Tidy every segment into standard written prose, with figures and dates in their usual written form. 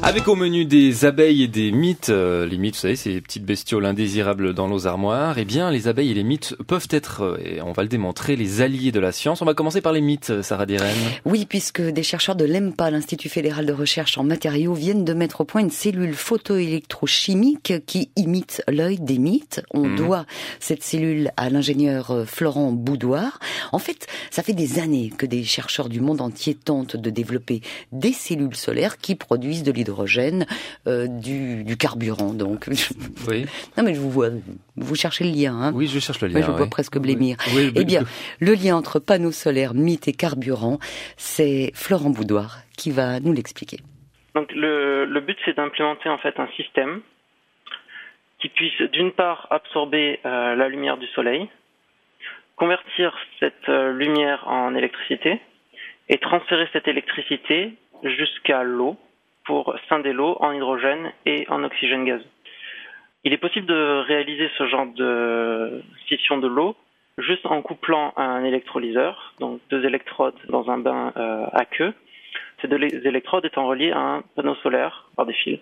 Avec au menu des abeilles et des mythes. Les mythes, vous savez, ces petites bestioles indésirables dans nos armoires. Eh bien, les abeilles et les mythes peuvent être, et on va le démontrer, les alliés de la science. On va commencer par les mythes, Sarah Diren. Oui, puisque des chercheurs de l'EMPA, l'Institut fédéral de recherche en matériaux, viennent de mettre au point une cellule photoélectrochimique qui imite l'œil des mythes. On doit cette cellule à l'ingénieur Florent Boudoir. En fait, ça fait des années que des chercheurs du monde entier tentent de développer des cellules solaires qui produisent de l'hydrogène, du carburant. Donc, Oui. Non, mais je vous vois, vous cherchez le lien, hein. Oui, je cherche le lien. Oui, je vois presque blêmir. Oui, Eh bien, le lien entre panneaux solaires, mythes et carburant, c'est Florent Boudoir qui va nous l'expliquer. Donc, le but, c'est d'implémenter en fait un système qui puisse d'une part absorber la lumière du soleil, convertir cette lumière en électricité et transférer cette électricité jusqu'à l'eau pour scinder l'eau en hydrogène et en oxygène gazeux. Il est possible de réaliser ce genre de scission de l'eau juste en couplant un électrolyseur, donc 2 électrodes dans un bain à queue. Ces 2 électrodes étant reliées à un panneau solaire par des fils.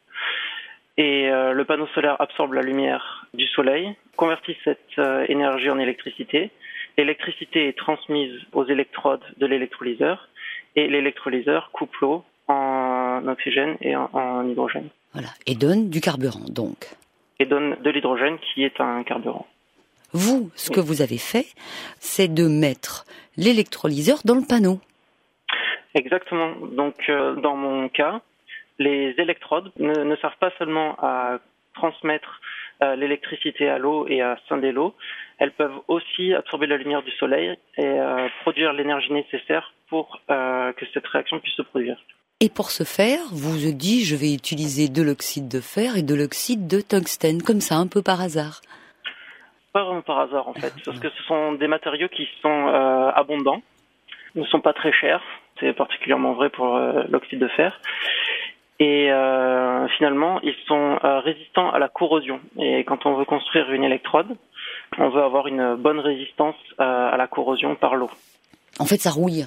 Et le panneau solaire absorbe la lumière du soleil, convertit cette énergie en électricité. L'électricité est transmise aux électrodes de l'électrolyseur et l'électrolyseur coupe l'eau en oxygène et en hydrogène. Voilà, et donne du carburant, donc. Et donne de l'hydrogène qui est un carburant. Vous, ce que vous avez fait, c'est de mettre l'électrolyseur dans le panneau. Exactement. Donc, dans mon cas, les électrodes ne servent pas seulement à transmettre l'électricité à l'eau et à scinder l'eau, elles peuvent aussi absorber la lumière du soleil et produire l'énergie nécessaire pour que cette réaction puisse se produire. Et pour ce faire, vous vous dites, je vais utiliser de l'oxyde de fer et de l'oxyde de tungstène, comme ça, un peu par hasard. Pas vraiment par hasard, en fait, parce que ce sont des matériaux qui sont abondants, ne sont pas très chers, c'est particulièrement vrai pour l'oxyde de fer, et finalement, ils sont résistants à la corrosion. Et quand on veut construire une électrode, on veut avoir une bonne résistance à la corrosion par l'eau. En fait, ça rouille.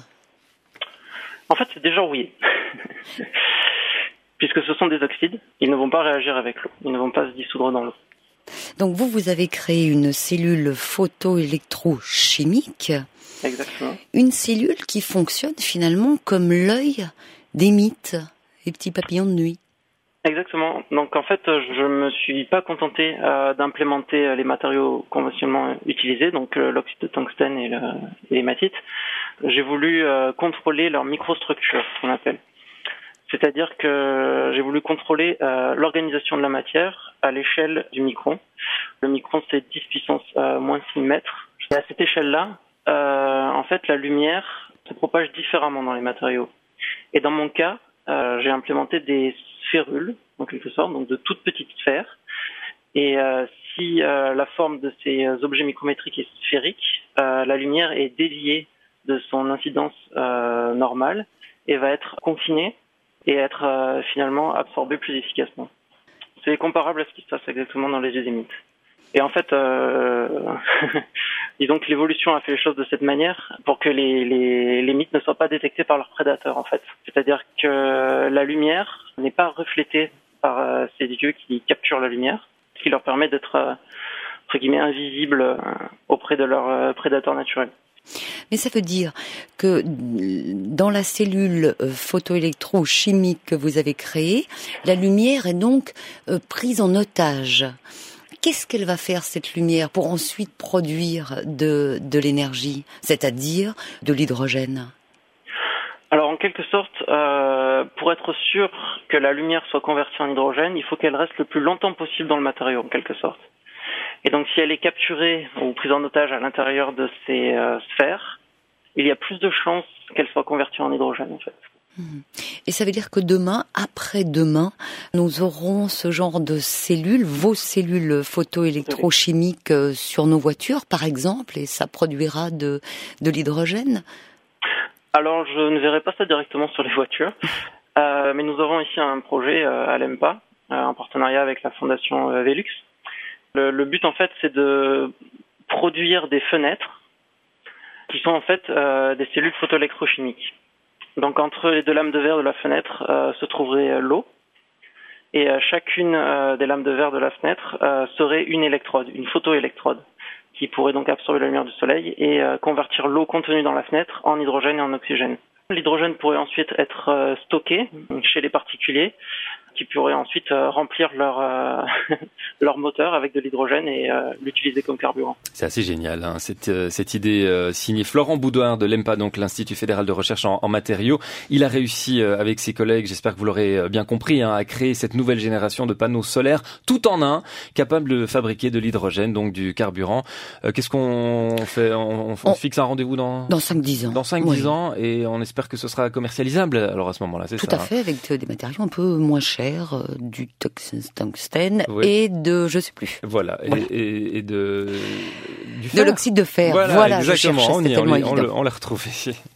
En fait, c'est déjà rouillé. Puisque ce sont des oxydes, ils ne vont pas réagir avec l'eau, ils ne vont pas se dissoudre dans l'eau. Donc vous avez créé une cellule photoélectrochimique. Exactement. Une cellule qui fonctionne finalement comme l'œil des mythes, les petits papillons de nuit. Exactement. Donc en fait, je me suis pas contenté d'implémenter les matériaux conventionnellement utilisés, donc l'oxyde de tungstène et l'hématite. J'ai voulu contrôler leur microstructure, ce qu'on appelle. C'est-à-dire que j'ai voulu contrôler l'organisation de la matière à l'échelle du micron. Le micron, c'est 10 puissance moins 6 mètres. Et à cette échelle-là, en fait, la lumière se propage différemment dans les matériaux. Et dans mon cas, j'ai implémenté des sphérules, en quelque sorte, donc de toutes petites sphères. Et si la forme de ces objets micrométriques est sphérique, la lumière est déviée de son incidence normale et va être confinée et être finalement absorbée plus efficacement. C'est comparable à ce qui se passe exactement dans les yeux des mythes. Et en fait, disons que l'évolution a fait les choses de cette manière pour que les mythes ne soient pas détectés par leurs prédateurs, en fait. C'est-à-dire que la lumière n'est pas reflétée par ces yeux qui capturent la lumière, ce qui leur permet d'être, entre guillemets, invisibles auprès de leurs prédateurs naturels. Mais ça veut dire que dans la cellule photoélectrochimique que vous avez créée, la lumière est donc prise en otage. Qu'est-ce qu'elle va faire, cette lumière, pour ensuite produire de l'énergie, c'est-à-dire de l'hydrogène ? Alors, en quelque sorte, pour être sûr que la lumière soit convertie en hydrogène, il faut qu'elle reste le plus longtemps possible dans le matériau, en quelque sorte. Et donc, si elle est capturée ou prise en otage à l'intérieur de ces sphères, il y a plus de chances qu'elle soit convertie en hydrogène, en fait. Et ça veut dire que demain, après-demain, nous aurons ce genre de cellules, vos cellules photoélectrochimiques sur nos voitures, par exemple, et ça produira de l'hydrogène ? Alors, je ne verrai pas ça directement sur les voitures, mais nous avons ici un projet à l'EMPA, en partenariat avec la fondation Velux. Le but, en fait, c'est de produire des fenêtres qui sont en fait des cellules photoélectrochimiques. Donc, entre les 2 lames de verre de la fenêtre se trouverait l'eau. Et chacune des lames de verre de la fenêtre serait une électrode, une photoélectrode, qui pourrait donc absorber la lumière du soleil et convertir l'eau contenue dans la fenêtre en hydrogène et en oxygène. L'hydrogène pourrait ensuite être stocké chez les particuliers, qui pourraient ensuite remplir leur moteur avec de l'hydrogène et l'utiliser comme carburant. C'est assez génial, hein, cette idée signée Florent Boudoir de l'EMPA, donc l'Institut fédéral de recherche en matériaux. Il a réussi avec ses collègues, j'espère que vous l'aurez bien compris, à créer cette nouvelle génération de panneaux solaires tout en un, capable de fabriquer de l'hydrogène, donc du carburant. Qu'est-ce qu'on fait? On fixe un rendez-vous dans 5-10 ans. Dans 5-10 ans, et on espère que ce sera commercialisable alors à ce moment-là, c'est ça? Tout à fait, avec des matériaux un peu moins chers, du tungstène et de je sais plus. Voilà. Et de du fer. De l'oxyde de fer. Voilà, exactement. On l'a retrouvé.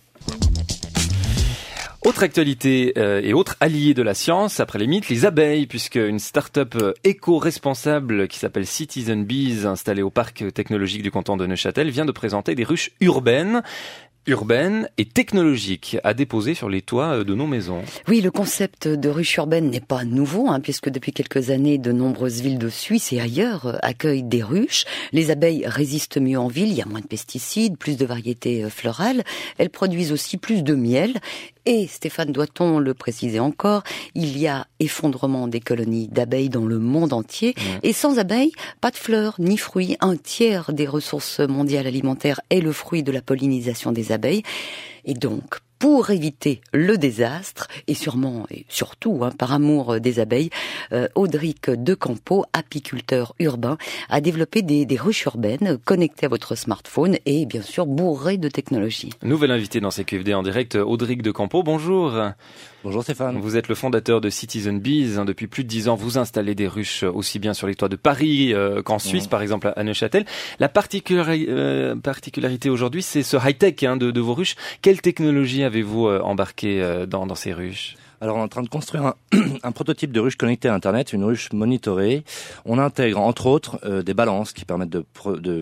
Autre actualité et autre allié de la science, après les mythes, les abeilles, puisque une start-up éco-responsable qui s'appelle Citizen Bees, installée au parc technologique du canton de Neuchâtel, vient de présenter des ruches urbaines et technologiques à déposer sur les toits de nos maisons. Oui, le concept de ruche urbaine n'est pas nouveau, puisque depuis quelques années, de nombreuses villes de Suisse et ailleurs accueillent des ruches. Les abeilles résistent mieux en ville, il y a moins de pesticides, plus de variétés florales. Elles produisent aussi plus de miel. Et, Stéphane, doit-on le préciser encore, il y a effondrement des colonies d'abeilles dans le monde entier. Et sans abeilles, pas de fleurs ni fruits. 1/3 des ressources mondiales alimentaires est le fruit de la pollinisation des abeilles. Et donc, pour éviter le désastre, et sûrement et surtout par amour des abeilles, Audric de Campo, apiculteur urbain, a développé des ruches urbaines connectées à votre smartphone et bien sûr bourrées de technologie. Nouvelle invitée dans CQFD en direct, Audric de Campo, bonjour. Bonjour Stéphane. Vous êtes le fondateur de Citizen Bees. Depuis plus de 10 ans, vous installez des ruches aussi bien sur les toits de Paris qu'en Suisse, par exemple à Neuchâtel. La particularité aujourd'hui, c'est ce high-tech de vos ruches. Quelle technologie avez-vous embarqué dans ces ruches ? Alors on est en train de construire un prototype de ruche connectée à Internet, une ruche monitorée. On intègre entre autres des balances qui permettent de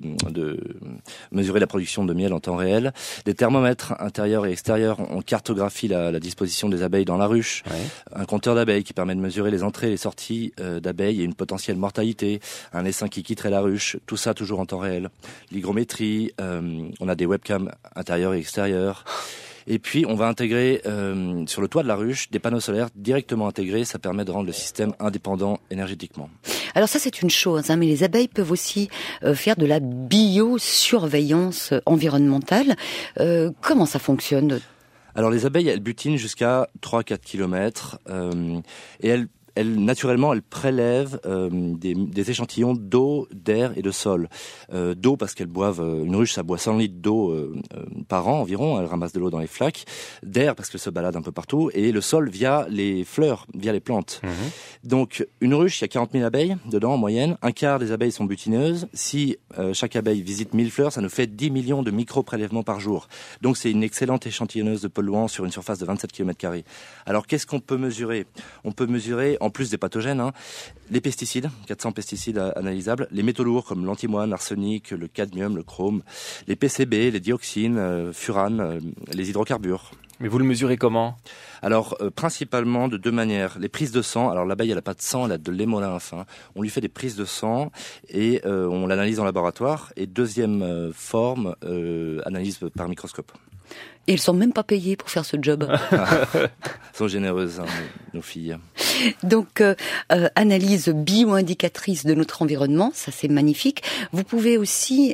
mesurer la production de miel en temps réel, des thermomètres intérieurs et extérieurs. On cartographie la disposition des abeilles dans la ruche, un compteur d'abeilles qui permet de mesurer les entrées et les sorties d'abeilles et une potentielle mortalité, un essaim qui quitterait la ruche, tout ça toujours en temps réel. L'hygrométrie, on a des webcams intérieurs et extérieurs. Et puis, on va intégrer sur le toit de la ruche des panneaux solaires directement intégrés. Ça permet de rendre le système indépendant énergétiquement. Alors ça, c'est une chose, mais les abeilles peuvent aussi faire de la biosurveillance environnementale. Comment ça fonctionne ? Alors, les abeilles, elles butinent jusqu'à 3-4 kilomètres et elles naturellement, elles prélèvent des échantillons d'eau, d'air et de sol. D'eau parce qu'elles boivent, une ruche, ça boit 100 litres d'eau par an environ, elles ramassent de l'eau dans les flaques. D'air parce qu'elles se baladent un peu partout. Et le sol via les fleurs, via les plantes. Donc, une ruche, il y a 40 000 abeilles dedans en moyenne. 1/4 des abeilles sont butineuses. Si chaque abeille visite 1000 fleurs, ça nous fait 10 millions de micro-prélèvements par jour. Donc, c'est une excellente échantillonneuse de polluants sur une surface de 27 km². Alors, qu'est-ce qu'on peut mesurer ? On peut mesurer, en plus des pathogènes, les pesticides, 400 pesticides analysables, les métaux lourds comme l'antimoine, l'arsenic, le cadmium, le chrome, les PCB, les dioxines, furanes, les hydrocarbures. Mais vous le mesurez comment ? Alors, principalement de deux manières. Les prises de sang. Alors, l'abeille, elle n'a pas de sang, elle a de l'hémolymphe. On lui fait des prises de sang et on l'analyse en laboratoire. Et deuxième forme, analyse par microscope. Et elles sont même pas payées pour faire ce job. Elles sont généreuses, nos filles. Donc, analyse bio-indicatrice de notre environnement, ça c'est magnifique. Vous pouvez aussi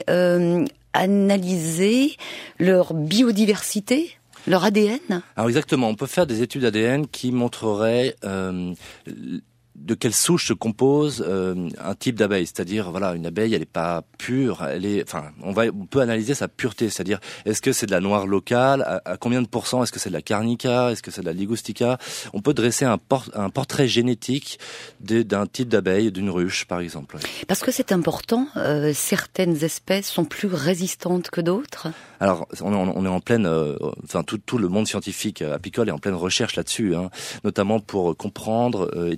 analyser leur biodiversité, leur ADN ? Alors exactement, on peut faire des études ADN qui montreraient de quelle souche se compose un type d'abeille, c'est-à-dire voilà, une abeille, elle est pas pure, on peut analyser sa pureté, c'est-à-dire est-ce que c'est de la noire locale, à combien de pourcents, est-ce que c'est de la carnica, est-ce que c'est de la ligustica. On peut dresser un portrait génétique d'un type d'abeille, d'une ruche par exemple. Parce que c'est important, certaines espèces sont plus résistantes que d'autres. Alors on est en pleine, tout le monde scientifique apicole est en pleine recherche là-dessus, notamment pour comprendre et trouver des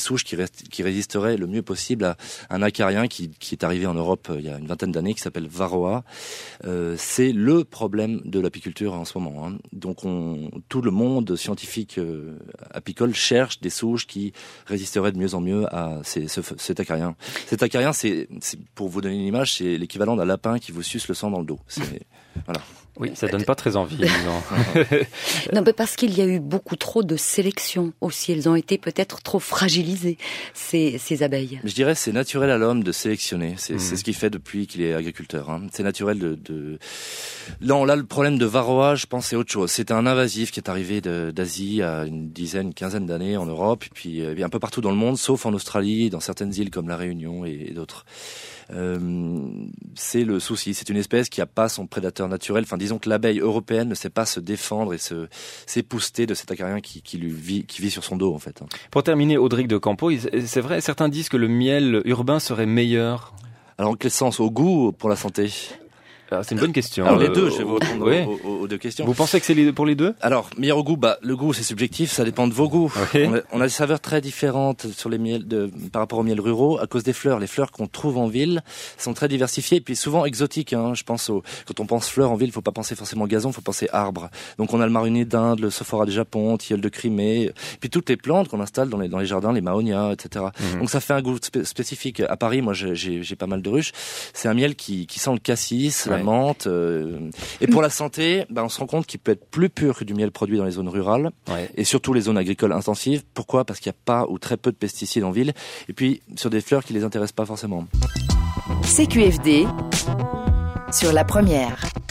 souches qui résisteraient le mieux possible à un acarien qui est arrivé en Europe il y a une vingtaine d'années, qui s'appelle Varroa. C'est le problème de l'apiculture en ce moment, hein. Donc tout le monde scientifique apicole cherche des souches qui résisteraient de mieux en mieux à cet acarien. Cet acarien, c'est pour vous donner une image, c'est l'équivalent d'un lapin qui vous suce le sang dans le dos. Voilà. Oui, ça donne pas très envie. Non, mais parce qu'il y a eu beaucoup trop de sélection aussi. Elles ont été peut-être trop fragilisées, ces abeilles. Je dirais c'est naturel à l'homme de sélectionner. C'est ce qu'il fait depuis qu'il est agriculteur, hein. C'est naturel de... Non, là, le problème de Varroa, je pense, c'est autre chose. C'est un invasif qui est arrivé d'Asie il y a une quinzaine d'années en Europe, et puis un peu partout dans le monde, sauf en Australie, dans certaines îles comme la Réunion et d'autres. C'est le souci. C'est une espèce qui n'a pas son prédateur naturel. Enfin, disons que l'abeille européenne ne sait pas se défendre et s'épousseter de cet acarien qui vit sur son dos, en fait. Pour terminer, Audric de Campo, c'est vrai, certains disent que le miel urbain serait meilleur. Alors, en quel sens? Au goût ou pour la santé? C'est une bonne question. Alors les deux, je vais vous répondre aux deux questions. Vous pensez que c'est pour les deux? Alors, meilleur au goût, le goût c'est subjectif, ça dépend de vos goûts. Okay. On a des saveurs très différentes sur les miels par rapport aux miels ruraux à cause des fleurs. Les fleurs qu'on trouve en ville sont très diversifiées et puis souvent exotiques, hein. Je pense quand on pense fleurs en ville, il faut pas penser forcément gazon, il faut penser arbre. Donc on a le marronnier d'Inde, le sophora du Japon, tilleul de Crimée, et puis toutes les plantes qu'on installe dans les jardins, les mahonias, etc. Donc ça fait un goût spécifique. À Paris, moi j'ai pas mal de ruches. C'est un miel qui sent le cassis, la menthe. Et pour la santé, on se rend compte qu'il peut être plus pur que du miel produit dans les zones rurales et surtout les zones agricoles intensives. Pourquoi? Parce qu'il n'y a pas ou très peu de pesticides en ville et puis sur des fleurs qui les intéressent pas forcément. CQFD sur la première.